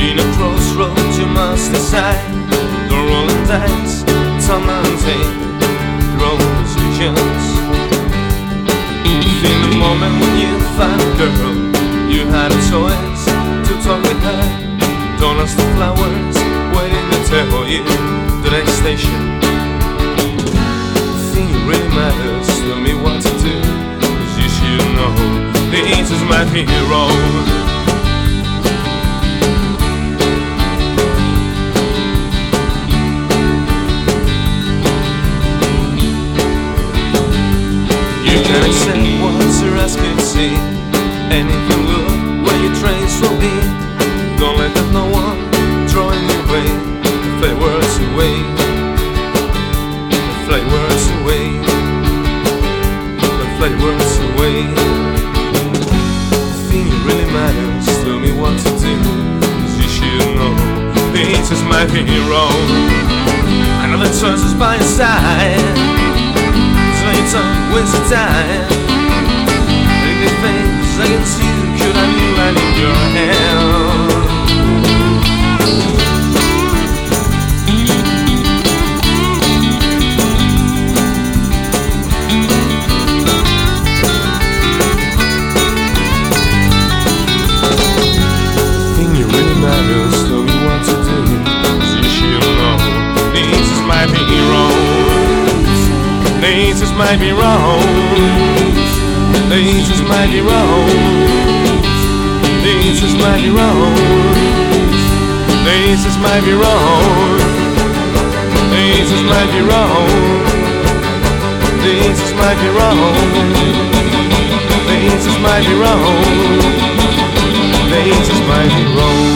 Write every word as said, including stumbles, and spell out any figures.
In a crossroads you must decide. The rolling dice, some mountain, grown decisions. In the moment when you find a girl, you had a choice to talk with her. Don't ask the flowers waiting to tell you the next station. The thing really matters, tell me what to do, 'cause you should know this is my hero. You can accept what your eyes can see, anything good where your trace will be. Don't let that no one drawing you away, play words away, play words away, play words away. The thing really matters, tell me what to do, 'cause you should know this is my hero. I know the choice is by your side, so you don't waste your time. Make the things against you, could I be right in your hand? Thing you really matters, tell me what to do, 'cause you should know this is my hero. This is might be wrong. This is might be wrong. This is might be wrong. This is might be wrong. This is might be wrong. This is might be wrong. This is might be wrong. This is might be wrong.